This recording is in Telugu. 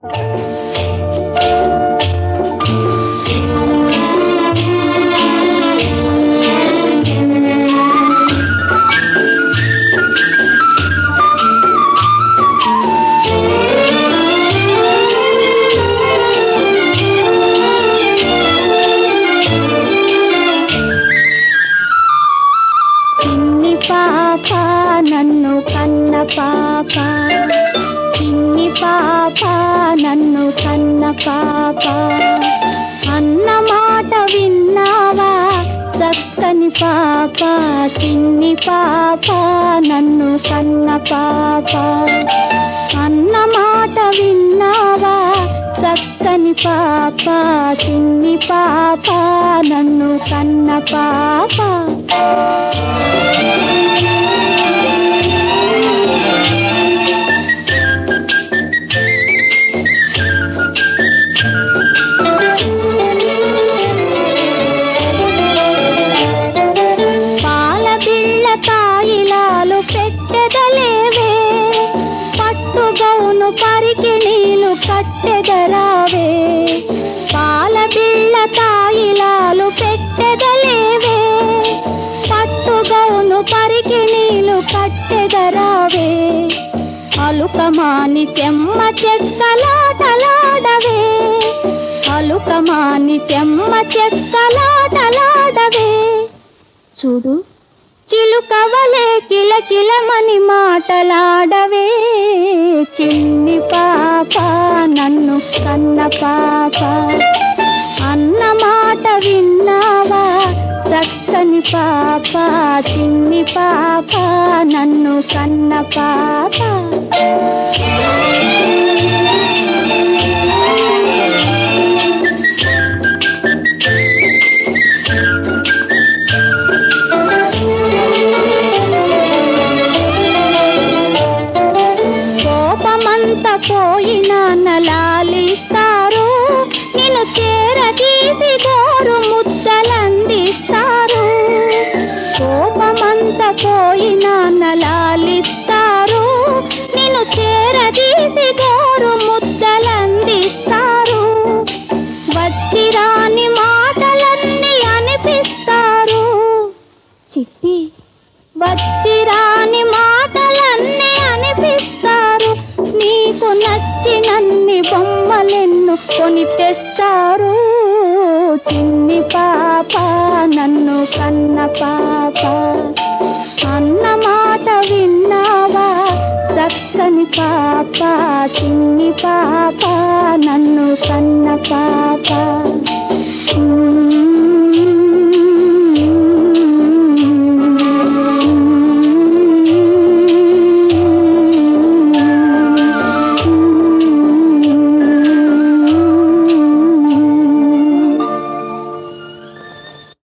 నన్ను కన్న పాప, చిన్ని పాప నన్ను కన్న పాప, అన్న మాట విన్నావా చక్కని పాప, చిన్ని పాప నన్ను కన్న పాప, అన్న మాట విన్నావా చక్కని పాప, చిన్ని పాప నన్ను కన్న పాప. పెట్టెదలేవే పట్టుగౌను పరికి నీళ్ళు కట్టెదరావే, పాల బిళ్ళ తాయిలాలు పెట్టెదలేవే పట్టుగౌను పరికి నీళ్ళు కట్టెదరావే, అలుకమాని చెమ్మ చెక్కలాటలాడవే, అలుకమాని చెమ్మ చెక్కలాటలాడవే, చూడు చిలుకవలే కిలకిలమని మాటలాడవే, చిన్ని పాప నన్ను కన్న పాప, అన్న మాట విన్నావా చక్కని పాప, చిన్ని పాప నన్ను కన్న పాప. పోయినా నలాలిస్తారు, నిన్ను చేరదీసి గోరు ముద్దలందిస్తారు, కోపమంత పోయినా నలాలిస్తారు, నిన్ను చేరదీసి గోరు ముద్దలందిస్తారు, వచ్చిరాని మాటలన్నీ అనిపిస్తారు, చిట్టి వచ్చిరాని మాటలన్నీ అనిపిస్తారు, నీకు నచ్చినన్ని బొమ్మలెన్ను కొని తెస్తారు, చిన్ని పాప నన్ను కన్న పాప, అన్న మాట విన్నావా చక్కని పాప, చిన్ని పాప